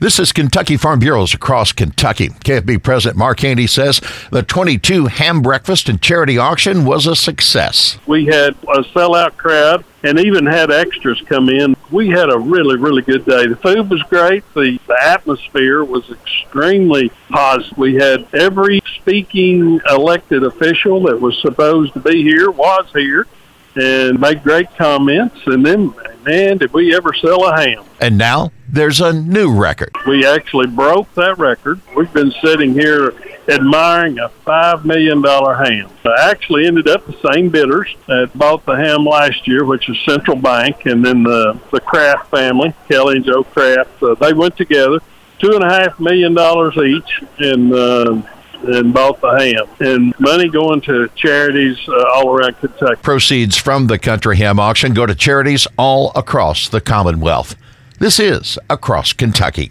This is Kentucky Farm Bureaus across Kentucky. KFB President Mark Haney says the 22 ham breakfast and charity auction was a success. We had a sellout crowd and even had extras come in. We had a really, really good day. The food was great. The atmosphere was extremely positive. We had every speaking elected official that was supposed to be here was here and made great comments. And then, man, did we ever sell a ham. And now there's a new record. We actually broke that record. We've been sitting here admiring a $5 million ham. I actually ended up the same bidders that bought the ham last year, which is Central Bank, and then the Kraft family, Kelly and Joe Kraft. They went together, $2.5 million each, and bought the ham. And money going to charities all around Kentucky. Proceeds from the Country Ham Auction go to charities all across the Commonwealth. This is Across Kentucky.